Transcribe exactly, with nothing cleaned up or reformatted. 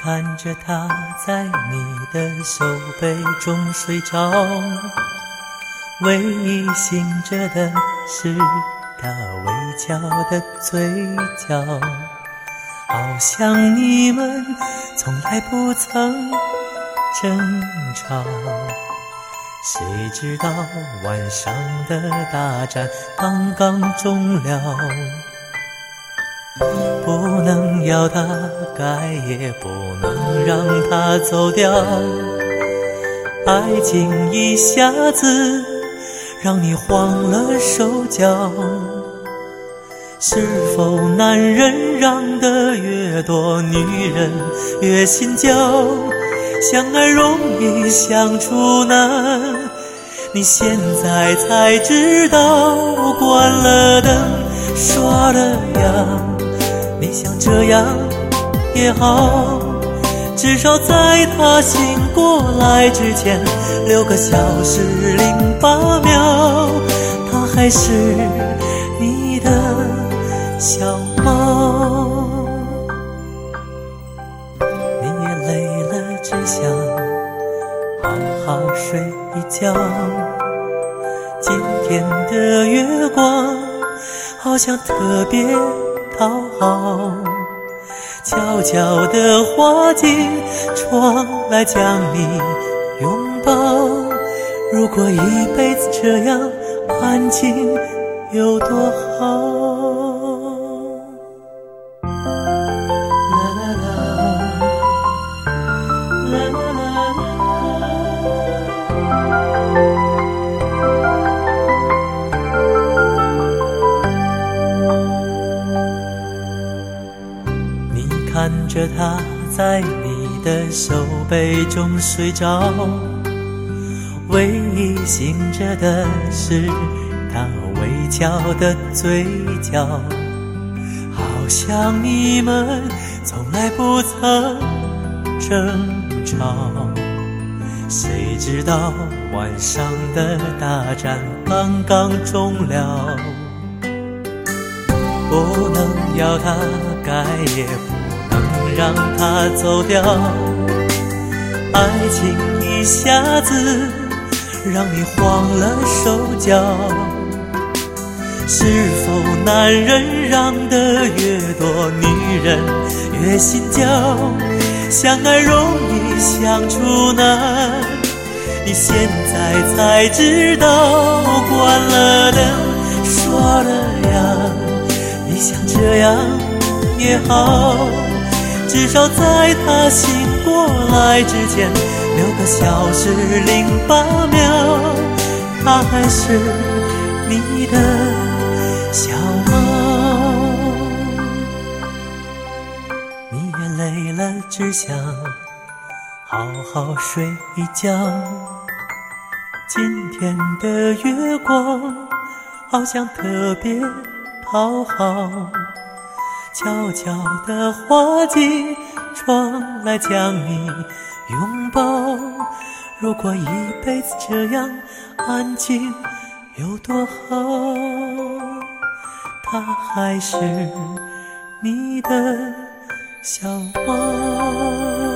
看着他在你的手背中睡着，微醒着的是他微翘的嘴角，好像你们从来不曾争吵。谁知道晚上的大战刚刚终了，不能要他改，也不能让他走掉。爱情一下子让你慌了手脚，是否男人让得越多，女人越心焦？相爱容易相处难，你现在才知道，关了灯刷了牙，你想这样也好，至少在他醒过来之前六个小时零八秒，他还是你的小猫。你也累了，只想好好睡一觉。今天的月光好像特别讨好，悄悄地滑进窗来将你拥抱。如果一辈子这样安静有多好。看着他在你的手背中睡着，微醒着的是他微翘的嘴角，好像你们从来不曾争吵。谁知道晚上的大战刚刚终了，不能要他改，也不能让他走掉。爱情一下子让你慌了手脚，是否男人让得越多，女人越心焦？相爱容易相处难，你现在才知道，关了灯刷了牙，你想这样也好，至少在他醒过来之前六个小时零八秒，他还是你的小猫。你也累了，只想好好睡一觉。今天的月光好像特别讨好，悄悄地滑进窗来将你拥抱。如果一辈子这样安静有多好，他还是你的小猫。